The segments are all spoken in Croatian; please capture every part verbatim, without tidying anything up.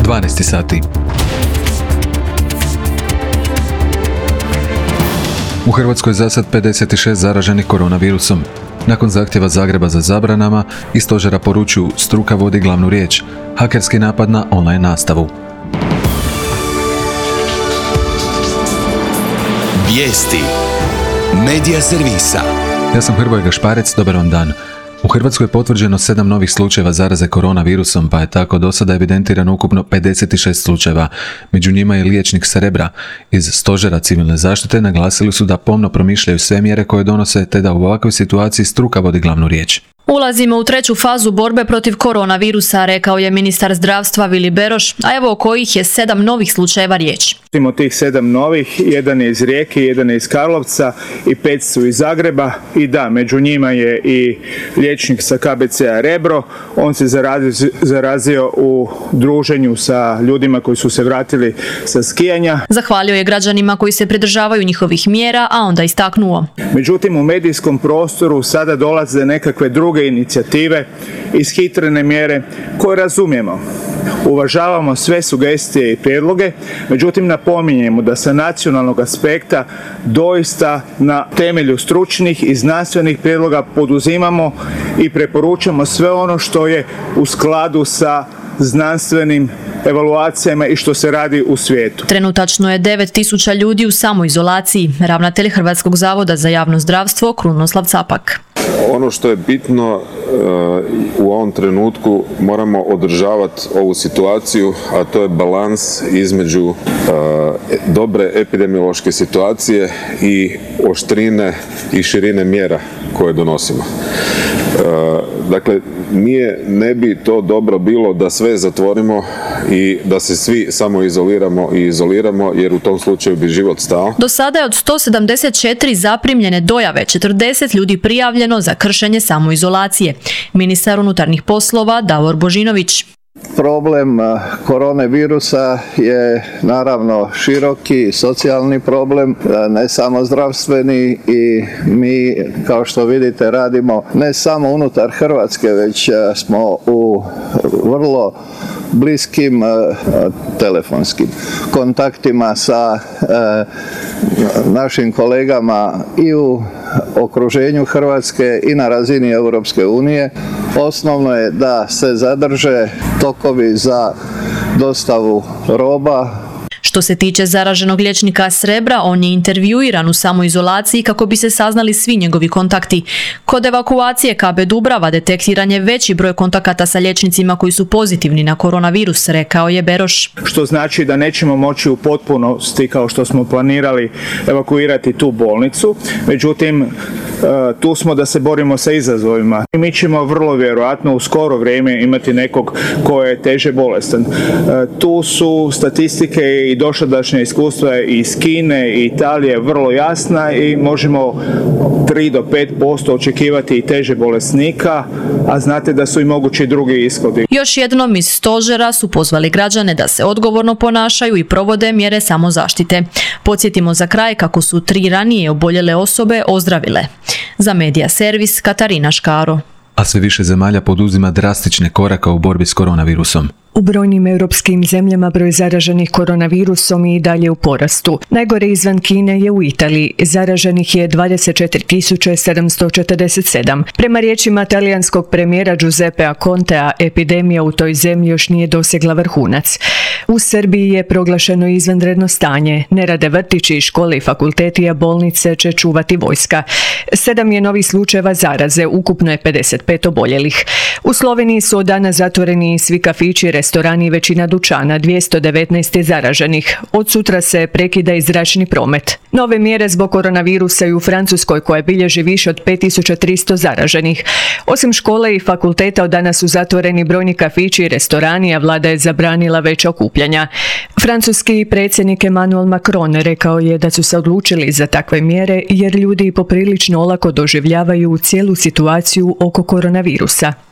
dvanaest sati. U Hrvatskoj je za sad pedeset šest zaraženih koronavirusom. Nakon zahtjeva Zagreba za zabranama i stožera poručuju struka vodi glavnu riječ, hakerski napad na online nastavu. Vijesti Medija servisa. Ja sam Hrvoje Gašparec, dobar vam dan. U Hrvatskoj je potvrđeno sedam novih slučajeva zaraze koronavirusom, pa je tako do sada evidentirano ukupno pedeset šest slučajeva. Među njima je liječnik s Rebra. Iz stožera civilne zaštite naglasili su da pomno promišljaju sve mjere koje donose, te da u ovakvoj situaciji struka vodi glavnu riječ. Ulazimo u treću fazu borbe protiv koronavirusa, rekao je ministar zdravstva Vili Beroš, a evo o kojih je sedam novih slučajeva riječ. Od tih sedam novih, jedan je iz Rijeke, jedan je iz Karlovca i pet su iz Zagreba. I da, među njima je i liječnik sa K B C-a Rebro. On se zarazio, zarazio u druženju sa ljudima koji su se vratili sa skijanja. Zahvalio je građanima koji se pridržavaju njihovih mjera, a onda istaknuo. Međutim, u medijskom prostoru sada dolaze nekakve druge inicijative, ishitrene mjere koje razumijemo. Uvažavamo sve sugestije i prijedloge, međutim napominjemo da sa nacionalnog aspekta doista na temelju stručnih i znanstvenih prijedloga poduzimamo i preporučamo sve ono što je u skladu sa znanstvenim evaluacijama i što se radi u svijetu. Trenutačno je devet tisuća ljudi u samoizolaciji, ravnatelj Hrvatskog zavoda za javno zdravstvo Krunoslav Capak. Ono što je bitno u ovom trenutku, moramo održavati ovu situaciju, a to je balans između dobre epidemiološke situacije i oštrine i širine mjera koje donosimo. Dakle, nije, ne bi to dobro bilo da sve zatvorimo i da se svi samo izoliramo i izoliramo, jer u tom slučaju bi život stao. Do sada je od sto sedamdeset četiri zaprimljene dojave četrdeset ljudi prijavljeno za kršenje samoizolacije. Ministar unutarnjih poslova Davor Božinović. Problem koronavirusa je naravno široki socijalni problem, ne samo zdravstveni, i mi, kao što vidite, radimo ne samo unutar Hrvatske, već smo u vrlo bliskim telefonskim kontaktima sa našim kolegama i u okruženju Hrvatske i na razini Europske unije. Osnovno je da se zadrže tokovi za dostavu roba. Što se tiče zaraženog liječnika s Rebra, on je intervjuiran u samoizolaciji kako bi se saznali svi njegovi kontakti. Kod evakuacije K B Dubrava detektiran je veći broj kontakata sa liječnicima koji su pozitivni na koronavirus, rekao je Beroš. Što znači da nećemo moći u potpunosti, kao što smo planirali, evakuirati tu bolnicu. Međutim, tu smo da se borimo sa izazovima. Mi ćemo vrlo vjerojatno u skoro vrijeme imati nekog ko je teže bolestan. Tu su statistike i dosadašnja iskustva iz Kine i Italije vrlo jasna i možemo tri do pet posto očekivati i teže bolesnika, a znate da su i mogući drugi ishodi. Još jednom iz stožera su pozvali građane da se odgovorno ponašaju i provode mjere samozaštite. Podsjetimo za kraj kako su tri ranije oboljele osobe ozdravile. Za Medija servis Katarina Škaro. A sve više zemalja poduzima drastične korake u borbi s koronavirusom. U brojnim europskim zemljama broj zaraženih koronavirusom je i dalje u porastu. Najgore izvan Kine je u Italiji. Zaraženih je dvadeset četiri tisuće sedamsto četrdeset sedam. Prema riječima talijanskog premijera Giuseppea Contea, epidemija u toj zemlji još nije dosegla vrhunac. U Srbiji je proglašeno izvanredno stanje. Ne rade vrtići, škole i fakulteti, a bolnice će čuvati vojska. Sedam je novih slučajeva zaraze, ukupno je pedeset pet oboljelih. U Sloveniji su od dana zatvoreni svi kafići, restorani i većina dućana, dvjesto devetnaest je zaraženih. Od sutra se prekida i zračni promet. Nove mjere zbog koronavirusa i u Francuskoj, koja bilježi više od pet tisuća tristo zaraženih. Osim škole i fakulteta, od danas su zatvoreni brojni kafići i restorani, a vlada je zabranila veća okupljanja. Francuski predsjednik Emmanuel Macron rekao je da su se odlučili za takve mjere jer ljudi poprilično olako doživljavaju cijelu situaciju oko koronavirusa.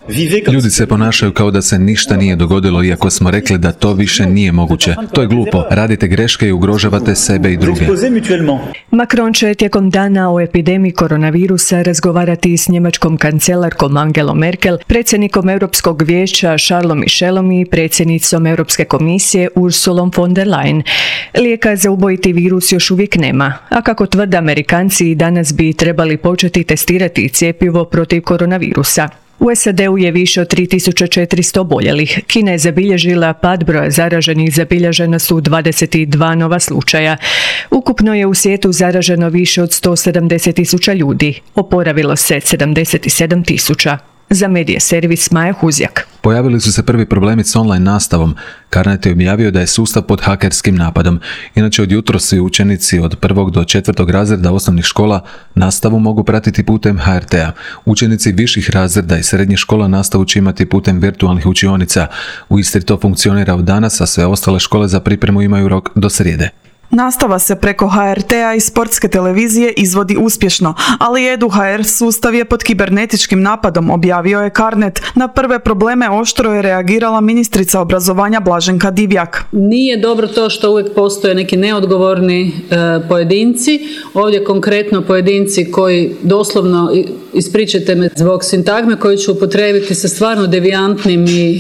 Ljudi se ponašaju kao da se ništa nije dogodilo, iako smo rekli da to više nije moguće. To je glupo. Radite greške i ugrožavate sebe i druge. Macron će tijekom dana o epidemiji koronavirusa razgovarati s njemačkom kancelarkom Angelom Merkel, predsjednikom Europskog vijeća Charlesom Michelom i predsjednicom Europske komisije Ursulom von der Leyen. Lijeka za ubojiti virus još uvijek nema, a kako tvrde Amerikanci, danas bi trebali početi testirati cjepivo protiv koronavirusa. U S A D-u je više od tri tisuće četiristo oboljelih. Kina je zabilježila pad broja zaraženih, zabilježena su dvadeset dva nova slučaja. Ukupno je u svijetu zaraženo više od sto sedamdeset tisuća ljudi. Oporavilo se sedamdeset sedam tisuća. Za Medija servis Maja Huzjak. Pojavili su se prvi problemi s online nastavom. Carnet je objavio da je sustav pod hakerskim napadom. Inače, od jutros svi učenici od prvog do četvrtog razreda osnovnih škola nastavu mogu pratiti putem H R T-a. Učenici viših razreda i srednjih škola nastavu će imati putem virtualnih učionica. U Istri to funkcionira od danas, a sve ostale škole za pripremu imaju rok do srijede. Nastava se preko H R T-a i sportske televizije izvodi uspješno, ali Edu H R sustav je pod kibernetičkim napadom, objavio je Carnet. Na prve probleme oštro je reagirala ministrica obrazovanja Blaženka Divjak. Nije dobro to što uvijek postoje neki neodgovorni e, pojedinci. Ovdje konkretno pojedinci koji doslovno, ispričajte me zbog sintagme koju ću upotrijebiti, sa stvarno devijantnim i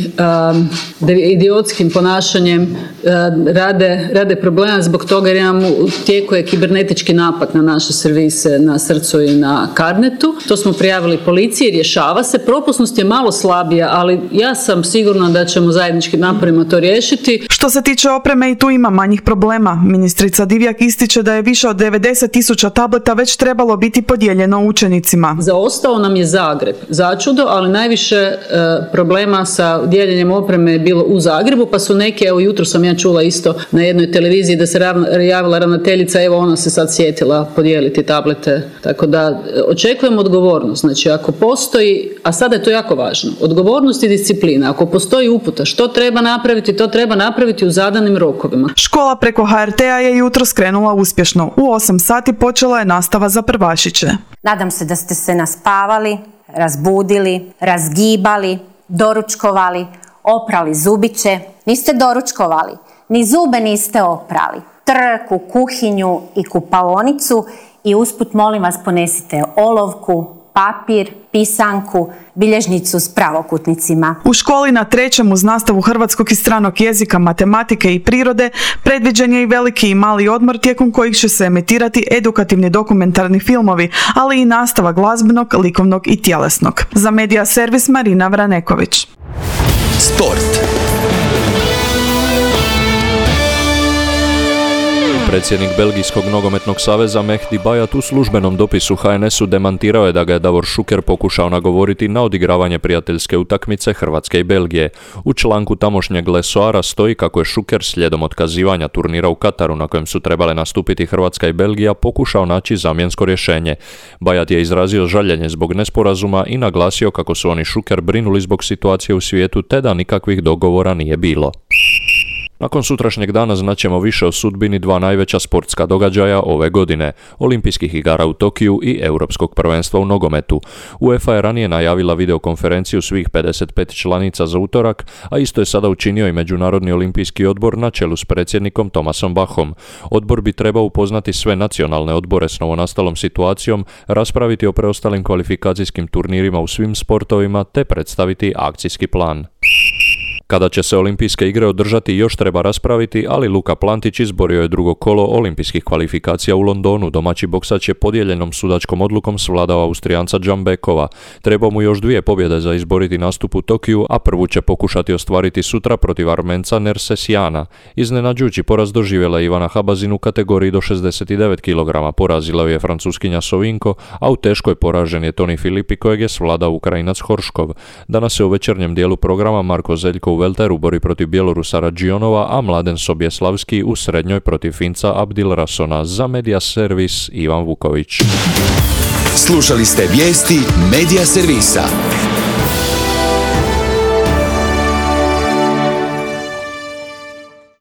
e, idiotskim ponašanjem e, rade, rade problema zbog toga jer imamo u tijeku je kibernetički napad na naše servise na Srcu i na Carnetu. To smo prijavili policiji, rješava se. Propusnost je malo slabija, ali ja sam sigurna da ćemo zajedničkim naporima to riješiti. Što se tiče opreme, i tu ima manjih problema. Ministrica Divjak ističe da je više od devedeset tisuća tableta već trebalo biti podijeljeno učenicima. Zaostao nam je Zagreb, začudo, ali najviše e, problema sa dijeljenjem opreme je bilo u Zagrebu, pa su neke, evo jutro sam ja čula isto na jednoj televiziji da se ravna, javila ravnateljica, evo ona se sad sjetila podijeliti tablete, tako da očekujem odgovornost. Znači ako postoji, a sada je to jako važno, odgovornost i disciplina, ako postoji uputa što treba napraviti, to treba napraviti u zadanim rokovima. Škola preko H R T-a je jutro skrenula uspješno. U osam sati počela je nastava za prvašiće. Nadam se da ste se naspavali, razbudili, razgibali, doručkovali, oprali zubiće. Niste doručkovali, ni zube niste oprali. Trk u kuhinju i kupaonicu i usput molim vas ponesite olovku, papir, pisanku, bilježnicu s pravokutnicima. U školi na trećem uz nastavu hrvatskog i stranog jezika, matematike i prirode predviđen je i veliki i mali odmor tijekom kojih će se emitirati edukativni dokumentarni filmovi, ali i nastava glazbenog, likovnog i tjelesnog. Za Medija servis Marina Vraneković. Sport. Predsjednik Belgijskog nogometnog saveza Mehdi Bayat u službenom dopisu H N S-u demantirao je da ga je Davor Šuker pokušao nagovoriti na odigravanje prijateljske utakmice Hrvatske i Belgije. U članku tamošnjeg Le Soara stoji kako je Šuker slijedom otkazivanja turnira u Kataru na kojem su trebale nastupiti Hrvatska i Belgija pokušao naći zamjensko rješenje. Bayat je izrazio žaljenje zbog nesporazuma i naglasio kako su oni Šuker brinuli zbog situacije u svijetu te da nikakvih dogovora nije bilo. Nakon sutrašnjeg dana znaćemo više o sudbini dva najveća sportska događaja ove godine, Olimpijskih igara u Tokiju i Europskog prvenstva u nogometu. UEFA je ranije najavila videokonferenciju svih pedeset pet članica za utorak, a isto je sada učinio i Međunarodni olimpijski odbor na čelu s predsjednikom Thomasom Bachom. Odbor bi trebao upoznati sve nacionalne odbore s novonastalom situacijom, raspraviti o preostalim kvalifikacijskim turnirima u svim sportovima te predstaviti akcijski plan. Kada će se olimpijske igre održati još treba raspraviti, ali Luka Plantić izborio je drugo kolo olimpijskih kvalifikacija u Londonu. Domaći boksač je podijeljenom sudačkom odlukom svladao Austrijanca Džambekova. Treba mu još dvije pobjede za izboriti nastup u Tokiju, a prvu će pokušati ostvariti sutra protiv Armenca Nersesijana. Iznenađujući poraz doživjela Ivana Habazin u kategoriji do šezdeset devet kilograma. Porazila je Francuskinja Sovinko, a u teškoj poražen je Toni Filipi kojeg je svladao Ukrajinac Horškov. Danas se u večernjem dijelu programa Marko Zeljko u welteru bori protiv Bjelorusa Radžionova, a Mladen Sobjeslavski u srednjoj protiv Finca Abdil Rasona. Za Medija servis Ivan Vuković. Slušali ste vijesti Medija servisa.